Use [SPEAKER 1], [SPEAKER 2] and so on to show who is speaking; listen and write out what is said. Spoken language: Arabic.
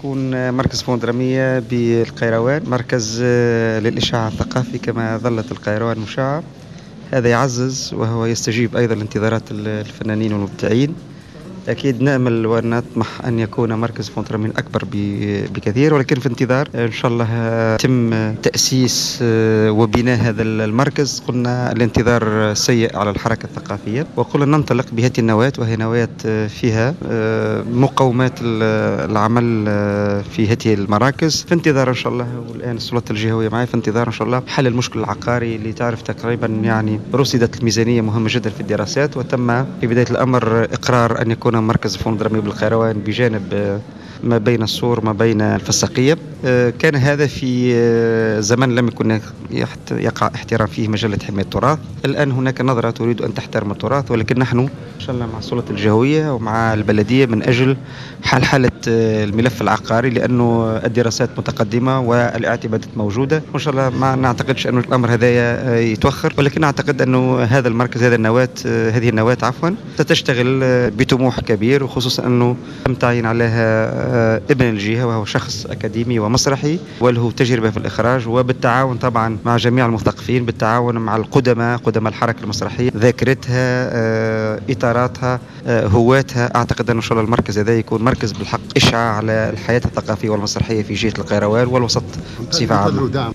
[SPEAKER 1] يكون مركز فنون درامية بالقيروان، مركز للإشعاع الثقافي كما ظلت القيروان مشعة. هذا يعزز وهو يستجيب أيضا لانتظارات الفنانين والمبدعين. أكيد نأمل ونطمح أن يكون مركز فنون درامي أكبر بكثير، ولكن في انتظار إن شاء الله يتم تأسيس وبناء هذا المركز. قلنا الانتظار سيء على الحركة الثقافية، وقلنا ننطلق بهذه النواة، وهي نواة فيها مقومات العمل في هذه المراكز. في انتظار إن شاء الله، والآن السلطة الجهوية معي، في انتظار إن شاء الله حل المشكل العقاري اللي تعرف تقريبا يعني رصدت الميزانية مهمة جدا في الدراسات، وتم في بداية الأمر إقرار أن يكون مركز فنون درامي بالقيروان بجانب ما بين السور ما بين الفساقية. كان هذا في زمن لم يكن يقع احترام فيه مجلة حماية التراث. الآن هناك نظرة تريد أن تحترم التراث، ولكن نحن إن شاء الله مع السلطة الجهوية ومع البلدية من أجل حالة الملف العقاري، لأنه الدراسات متقدمة والاعتمادات موجودة، وإن شاء الله ما نعتقدش أن الأمر هذا يتوخر، ولكن نعتقد أنه هذا المركز، هذه النواة ستشتغل بطموح كبير، وخصوصا أنه تم تعيين عليها ابن الجهة وهو شخص أكاديمي ومسرحي وله تجربة في الإخراج، وبالتعاون طبعا مع جميع المثقفين، بالتعاون مع قدماء الحركة المسرحية، ذاكرتها، إطاراتها، هواتها. أعتقد أن إن شاء الله المركز هذا يكون مركز بالحق إشعاع على الحياة الثقافية والمسرحية في جهة القيروان والوسط بصفة عامة.